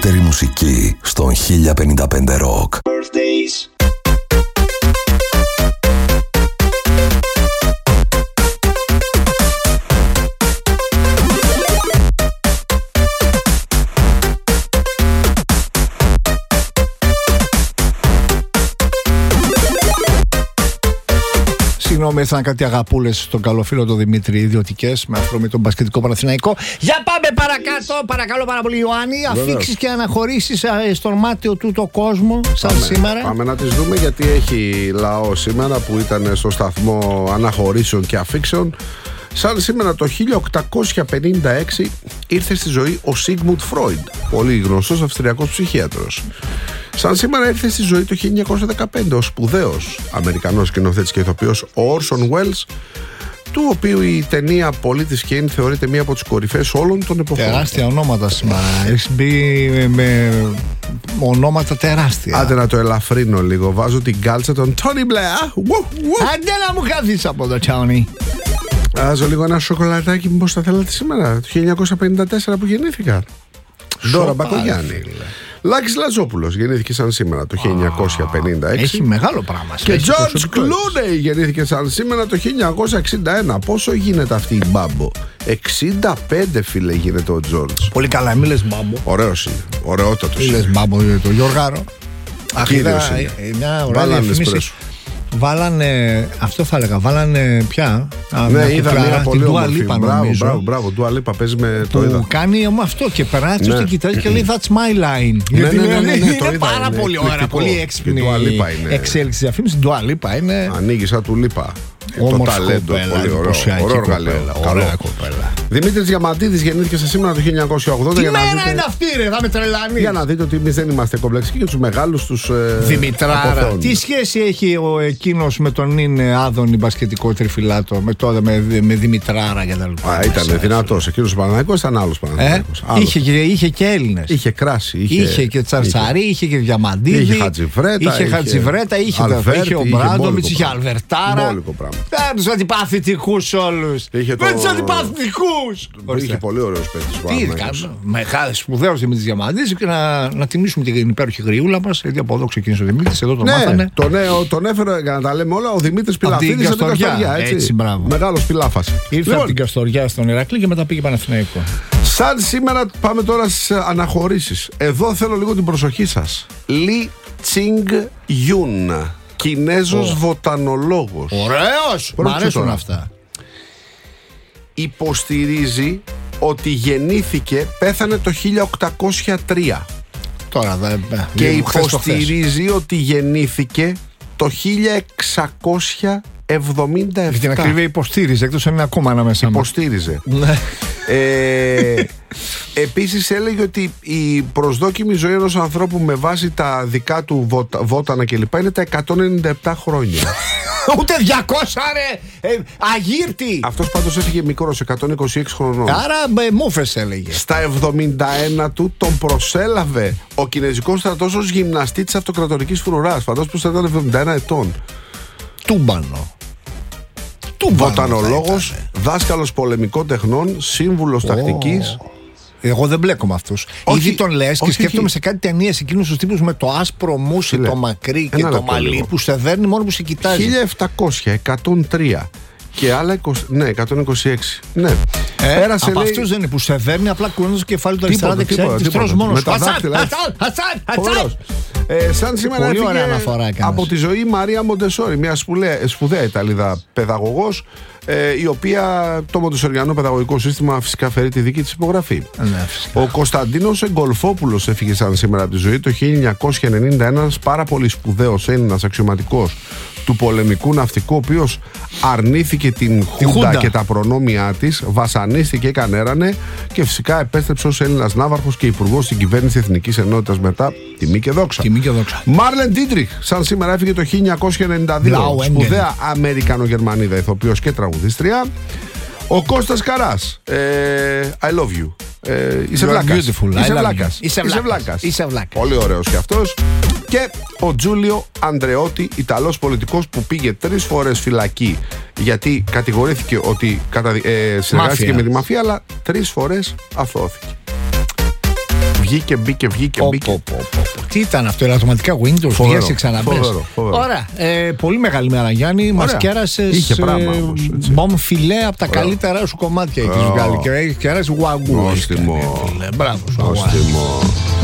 καλύτερη μουσική στον χίλια πενήντα πέντε Rock. Συγγνώμη, ήρθαν κάτι αγαπούλες στον καλό φίλο του Δημήτρη, ιδιωτικές, με αφορμή τον μπασκετικό Παναθηναϊκό. Για πάμε παρακάτω, παρακαλώ πάρα πολύ, Ιωάννη. Αφήξεις και αναχωρήσεις στον μάτιο του το κόσμο, σαν πάμε, σήμερα. Πάμε να τις δούμε, γιατί έχει λαό σήμερα που ήταν στο σταθμό αναχωρήσεων και αφήξεων. Σαν σήμερα το χίλια οκτακόσια πενήντα έξι ήρθε στη ζωή ο Σίγμουντ Φρόιντ, πολύ γνωστός αυστριακός ψυχίατρος. Σαν σήμερα ήρθε στη ζωή το χίλια εννιακόσια δεκαπέντε ο σπουδαίος Αμερικανός σκηνοθέτης και ηθοποιός ο Όρσον Welles, του οποίου η ταινία Πολίτης Κέιν θεωρείται μία από τις κορυφές όλων των εποχών. Τεράστια ονόματα σήμερα. Έχεις μπει με, με ονόματα τεράστια. Άντε να το ελαφρύνω λίγο. Βάζω την κάλτσα των Τόνι Μπλεα. Άντε να μου χαθείς από το Τόνι. Βάζω λίγο ένα σοκολατάκι, μήπως θα θέλατε σήμερα, το χίλια εννιακόσια πενήντα τέσσερα που γεννήθηκα. Ντόρα Μπακογιάννη. Λάκης Λατζόπουλος γεννήθηκε σαν σήμερα το χίλια εννιακόσια πενήντα έξι. Έχει μεγάλο πράγμα. Και Τζορτζ Κλούνεϊ γεννήθηκε σαν σήμερα το χίλια εννιακόσια εξήντα ένα. Πόσο γίνεται αυτή η μπάμπο? εξήντα πέντε, φίλε, γίνεται ο Τζορτζ. Πολύ καλά, μη λες μπάμπο. Ωραίος είναι, ωραιότατος. Μη λες μπάμπο, το Γιώργαρο. Κύριος είναι. Μια ωραία διαφήμιση. Βάλανε, αυτό θα έλεγα, βάλανε πια. Ναι, είδα μια πολύ Dua όμορφη. Lipa, Μπράβο, νομίζω, μπράβο, μπράβο. Dua Lipa παίζει με το που είδα. κάνει όμως αυτό και περνάει Ναι. στο κοιτάζει και λέει That's my line. Ναι, Γιατί ναι, ναι, ναι, ναι, είναι το είδα, πάρα είναι πολύ ωραία, εκπληκτικό. πολύ έξυπνη Η Dua Lipa είναι. εξέλιξη διαφήμιση. Dua Lipa είναι Ανοίγει σαν του Λίπα. Το όμορφη ταλέντο, κοπέλα, πολύ ωραίο. εντυπωσιακή Ωραίο κοπέλα, εργαλείο. ωραία Καλό. κοπέλα. Δημήτρης Διαμαντίδης γεννήθηκε σε σήμερα το χίλια εννιακόσια ογδόντα. Τι για να μέρα δείτε- είναι αυτή, ρε, θα με τρελάνει. Για να δείτε ότι εμείς δεν είμαστε κομπλεξικοί και τους μεγάλους τους ε, Δημητράρα. αποθεώνουμε. Τι σχέση έχει ο εκείνος με τον είναι Άδωνη μπασκετικό τριφυλάτο, με, το, με, με Δημητράρα και τα λοιπά. Α, ήταν δυνατός. Εκείνος ο Παναθηναϊκός ήταν άλλος Ε, Παναθηναϊκός. Άλλος. είχε, και, είχε και Έλληνες. Είχε κράση. Είχε, Είχε και Τσαρτσαρί, είχε και Διαμαντίδη. Είχε Χατζιβρέτα, Είχε είχε Χατζιβρέτα, είχε, Αλβέρτη, είχε ο είχε Μπράντοβιτς, μπόλικο είχε πράγμα. Αλβερτάρα. Μπόλικο πράγμα. Ε, τους αντιπαθητικούς όλους. Είχε Με το- τους αντιπαθητικούς. Είχε πολύ ωραίος παίκτης. ο Τι Παναθηναϊκός. κάνουμε. Μεγάλος σπουδαίος Δημήτρης Διαμαντίδης και να, να τιμήσουμε την υπέροχη γριούλα μας. Γιατί από εδώ ξεκίνησε ο Δημήτρης, εδώ τον Ναι, μάθανε. τον, νέο, τον έφερε για να τα λέμε όλα ο Δημήτρης Από την Πιλαφίδης από την Καστοριά. Καστοριά. Έτσι, Έτσι, μπράβο. Μεγάλος Πιλάφας. Ήρθε Λοιπόν, από την Καστοριά στον Ηρακλή και μετά πήγε Παναθηναϊκό. σαν σήμερα πάμε τώρα στις αναχωρήσεις. Εδώ θέλω λίγο την προσοχή σας. Λι Τσινγκ Γιούν, Κινέζος βοτανολόγος. Ωραίος! Μ' Πρόσεξε αρέσουν τώρα. αυτά. Υποστηρίζει ότι γεννήθηκε, πέθανε το χίλια οκτακόσια τρία. Τώρα δεν. Και λίγο χθες το χθες. υποστηρίζει ότι γεννήθηκε το χίλια εξακόσια εβδομήντα Για την επτά. ακρίβεια υποστήριζε, εκτός αν είναι ακόμα ανάμεσα μας. Υποστήριζε. Ναι. ε, επίσης έλεγε ότι η προσδόκιμη ζωή ενός ανθρώπου με βάση τα δικά του βότα, βότανα κλπ είναι τα εκατόν ενενήντα επτά χρόνια. Ούτε διακόσια ρε! Ε, αγύρτη! Αυτός πάντως έφυγε μικρός, εκατόν είκοσι έξι χρονών. Άρα μπε, μούφες έλεγε. Στα εβδομήντα ένα του τον προσέλαβε ο Κινέζικος στρατός ως γυμναστή της αυτοκρατορικής φρουράς. Φαντάζομαι πως θα ήταν εβδομήντα ένα ετών. Τούμπανο. Τούμπανο θα Βοτανολόγος, ήτανε. δάσκαλος πολεμικών τεχνών, σύμβουλος τακτικής. Εγώ δεν μπλέκω με αυτούς. Όχι, Ήδη τον λες και όχι, σκέφτομαι όχι. σε κάτι ταινίες εκείνους τους τύπους με το άσπρο μουσι, Φίλε, το μακρύ και ένα το λεπτό μαλλί λίγο. που σε δέρνει μόνο που σε κοιτάζει. χίλια επτακόσια, εκατόν τρία και άλλα είκοσι, ναι, εκατόν είκοσι έξι. Ναι. Ε, Πέρασε, από λέει, αυτούς δεν είναι που σε δέρνει, απλά κουνώντας το κεφάλι του Τίποτα, αριστερά δεξιά τίποτα, και τις τίποτα. τρως μόνος Με σου. τα Ατσάν, δάχτυλα, ατσάν, ατσάν, ατσάν. φοβερός. Ε, σαν σήμερα Πολύ έφυγε ωραία αναφορά έκανες. από τη ζωή η Μαρία Μοντεσόρη, μια σπουδαία, σπουδαία Ιταλίδα παιδαγωγός, ε, η οποία το μοντεσοριανό παιδαγωγικό σύστημα φυσικά φέρει τη δική της υπογραφή. Ναι, φυσικά. Ο Κωνσταντίνος Εγκολφόπουλος έφυγε σαν σήμερα από τη ζωή το χίλια εννιακόσια ενενήντα ένα, ένας πάρα πολύ σπουδαίος Έλληνας αξιωματικός του πολεμικού ναυτικού, ο οποίος αρνήθηκε την Χούντα, Χούντα. και τα προνόμια της, βασανίστηκε, έκανε έρανε και φυσικά επέστρεψε ως Έλληνας ναύαρχος και υπουργός στην κυβέρνηση Εθνικής Ενότητας μετά τιμή και δόξα. Τιμή και δόξα. Μάρλεν Ντίτριχ, σαν σήμερα έφυγε το χίλια εννιακόσια ενενήντα δύο. Blau Engel. Σπουδαία Αμερικανογερμανίδα ηθοποιός και τραγουδίστρια. Ο Κώστας Καράς, ε, I love you. Ε, είσαι You are βλάκας. beautiful. I Είσαι love βλάκας. you. Είσαι βλάκας. Είσαι βλάκας. Πολύ ωραίος και αυτός. Και ο Τζούλιο Αντρεώτη, Ιταλός πολιτικός που πήγε τρεις φορές φυλακή γιατί κατηγορήθηκε ότι καταδι... ε, συνεργάστηκε Μάφια. με τη μαφία, αλλά τρεις φορές αθώθηκε. Βγήκε, μπήκε, βγήκε, μπήκε. Τι ήταν αυτό, ελαττωματικά Windows, βγήκε ξαναμπες. Ωραία. Ε, πολύ μεγάλη μέρα, Γιάννη. Μας κέρασες μπομ φιλέ από τα καλύτερα σου κομμάτια έχεις βγάλει. Και έχεις κέράσει Wagyu. Νόστιμο. Μπράβο σου. Νόστιμο.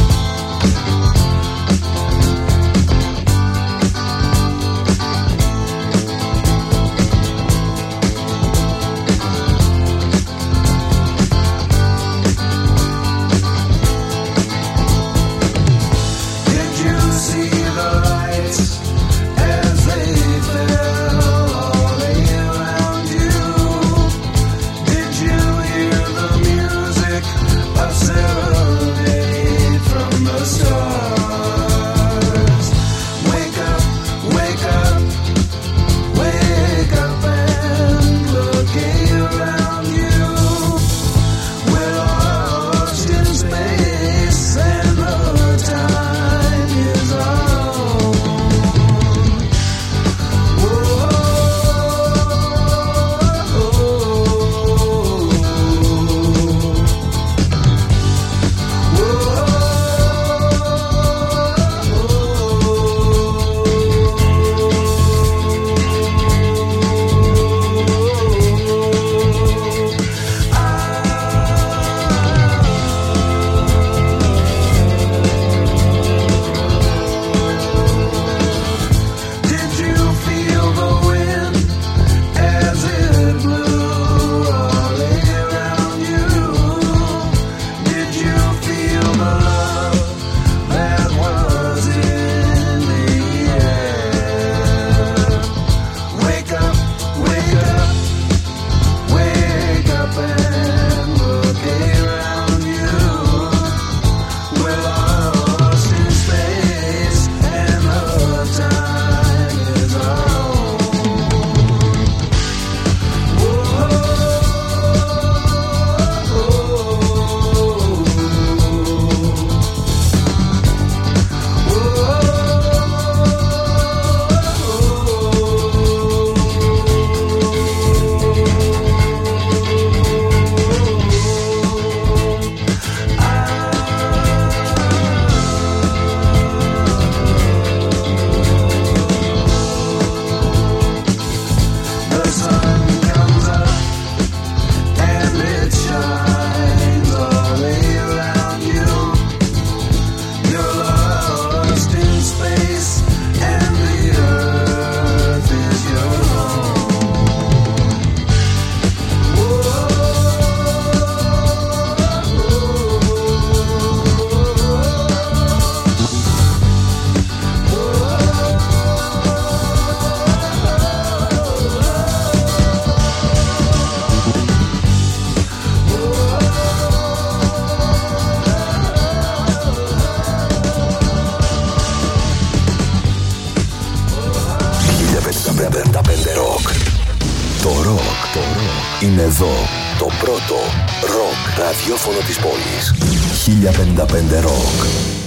Είναι εδώ το πρώτο ροκ ραδιόφωνο της πόλης. χίλια πενήντα πέντε Rock.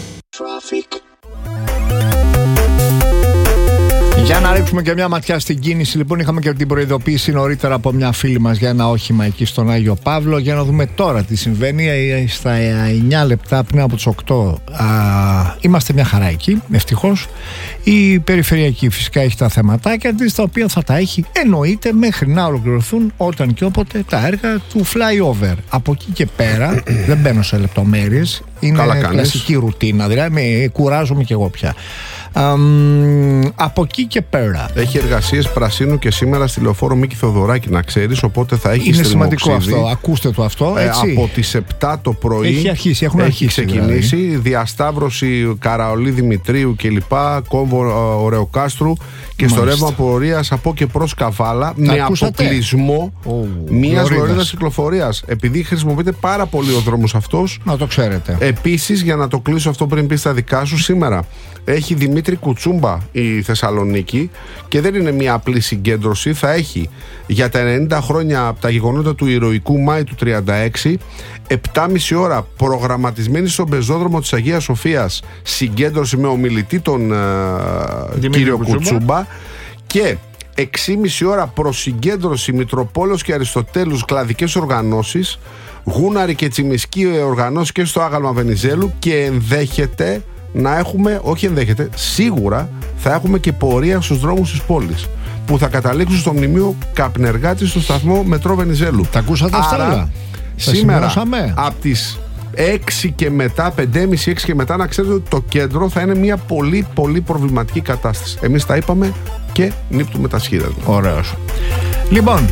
Για να ρίξουμε και μια ματιά στην κίνηση, λοιπόν, είχαμε και την προειδοποίηση νωρίτερα από μια φίλη μας για ένα όχημα εκεί στον Άγιο Παύλο. Για να δούμε τώρα τι συμβαίνει. Στα εννιά λεπτά πριν από τις οκτώ α, είμαστε μια χαρά εκεί, ευτυχώς. Η περιφερειακή φυσικά έχει τα θεματάκια της, τα οποία θα τα έχει εννοείται μέχρι να ολοκληρωθούν όταν και όποτε τα έργα του flyover. Από εκεί και πέρα, δεν μπαίνω σε λεπτομέρειες, είναι κλασική ρουτίνα, δηλαδή με κουράζομαι κι εγώ πια. Um, από εκεί και πέρα έχει εργασίες πρασίνου και σήμερα στη Λεωφόρο Μίκη Θοδωράκη, να ξέρεις, οπότε θα έχει είναι σημαντικό αυτό, ακούστε το αυτό, έτσι. Ε, από τις επτά το πρωί έχει αρχίσει, έχουν έχει αρχίσει, ξεκινήσει δηλαδή. Διασταύρωση Καραολί Δημητρίου κλπ, κόμβο Ωρεοκάστρου και μάλιστα. Στο ρεύμα πορείας από και προς Καβάλα με ακούσατε? Αποκλεισμό oh, μιας λωρίδας κυκλοφορίας, επειδή χρησιμοποιείται πάρα πολύ ο δρόμος αυτός, να το ξέρετε. Επίσης, για να το κλείσω αυτό πριν πεις τα δικά σου, σήμερα έχει Δημήτρη Κουτσούμπα η Θεσσαλονίκη και δεν είναι μια απλή συγκέντρωση. Θα έχει για τα ενενήντα χρόνια από τα γεγονότα του ηρωικού Μάη του τριάντα έξι, επτά και μισή ώρα προγραμματισμένη στον πεζόδρομο της Αγίας Σοφίας συγκέντρωση με ομιλητή τον uh, κύριο Κουτσούμπα, Κουτσούμπα και έξι και μισή ώρα προσυγκέντρωση Μητροπόλεως και Αριστοτέλους κλαδικές οργανώσεις Γούναρη και Τσιμισκή οργανώσει και στο άγαλμα Βενιζέλου, και ενδέχεται να έχουμε, όχι ενδέχεται, σίγουρα θα έχουμε και πορεία στους δρόμους της πόλης που θα καταλήξουν στο μνημείο Καπνεργάτη στο σταθμό μετρό Βενιζέλου. Τα ακούσατε αυτά όλα? Σήμερα από τις έξι και μετά, πέντε και μισή έξι και μετά, να ξέρετε ότι το κέντρο θα είναι μια πολύ πολύ προβληματική κατάσταση. Εμείς τα είπαμε και νύπτουμε τα σχήρα. Ωραίος. Λοιπόν,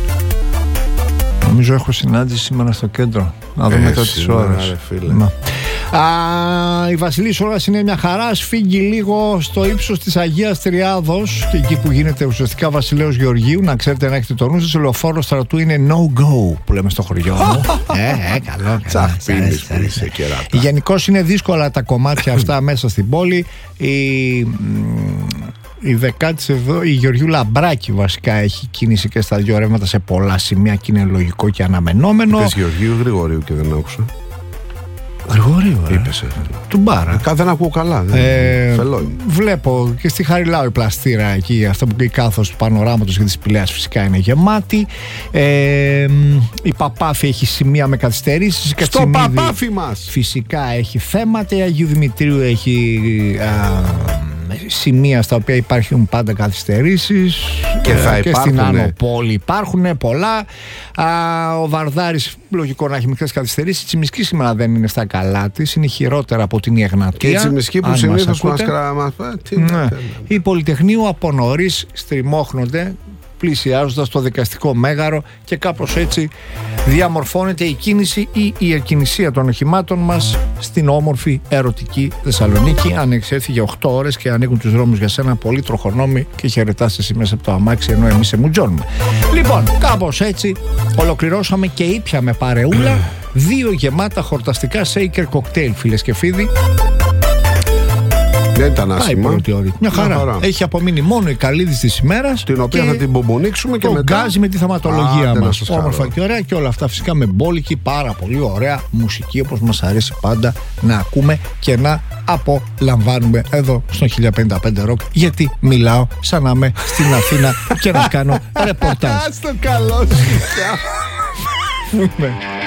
νομίζω έχω συνάντηση σήμερα στο κέντρο. Να δούμε μετά τις ώρες. Α, η Βασιλής Όρας είναι μια χαρά. Σφίγγει λίγο στο ύψος της Αγίας Τριάδος, και εκεί που γίνεται ουσιαστικά Βασιλέως Γεωργίου. Να ξέρετε, να έχετε το νου σας, ο λεωφόρος στρατού είναι no-go που λέμε στο χωριό μου. ε, ε, καλό. Τσαχπίνεις που είσαι κεράτα. Γενικώς είναι δύσκολα τα κομμάτια αυτά μέσα στην πόλη. Η... Η δεκάτη εδώ, η Γεωργίου Λαμπράκη βασικά έχει κίνηση και στα δύο ρεύματα σε πολλά σημεία και είναι λογικό και αναμενόμενο. Είπες Γεωργίου Γρηγορίου και δεν άκουσα. Γρηγορίου, ε. Είπες. Του Μπάρα. Ε, δεν ακούω καλά. Ε, Φελώνει. Βλέπω και στη Χαριλάου η πλαστήρα εκεί, αυτό που λέει κάθος του πανοράματος και της Πηλαίας φυσικά είναι γεμάτη. Ε, η Παπάφη έχει σημεία με καθυστερήσεις. Στο Κατσιμίδη, Παπάφη μας! Φυσικά έχει θέματα. Η Αγίου Δημητρίου έχει α, σημεία στα οποία υπάρχουν πάντα καθυστερήσεις. Και θα και υπάρχουν. Στην Άνω Πόλη υπάρχουν πολλά. Α, ο Βαρδάρης λογικό να έχει μικρές καθυστερήσεις. Η Τσιμισκή σήμερα δεν είναι στα καλά της. Είναι χειρότερα από την Ιεγνατία. Και η Τσιμισκή που συνήθως μας κρατάει. Ναι. Οι Πολυτεχνείου από νωρίς στριμώχνονται, πλησιάζοντας το δικαστικό μέγαρο, και κάπως έτσι διαμορφώνεται η κίνηση ή η εκκινησία των οχημάτων μας στην όμορφη ερωτική Θεσσαλονίκη. Αν έχεις έρθει για οκτώ ώρες και ανοίγουν τους δρόμους για σένα πολύ τροχονόμοι και χαιρετάς εσύ μέσα από το αμάξι, ενώ εμείς σε μουτζώνουμε. Λοιπόν, κάπως έτσι ολοκληρώσαμε και ήπιαμε παρεούλα δύο γεμάτα χορταστικά shaker cocktail, φίλες και φίλοι. Δεν ήταν άσχημα. Μια χαρά. Μια χαρά. Έχει απομείνει μόνο η καλύδη της ημέρας, την οποία θα την μπομπονίξουμε και το μετά γκάζι με τη θεματολογία Άντε μας. Όμορφα και ωραία, και όλα αυτά φυσικά με μπόλικη, πάρα πολύ ωραία μουσική, όπως μας αρέσει πάντα να ακούμε και να απολαμβάνουμε εδώ στο χίλια πενήντα πέντε Rock, γιατί μιλάω σαν να είμαι στην Αθήνα και να κάνω ρεπορτάζ. Στο καλό σου.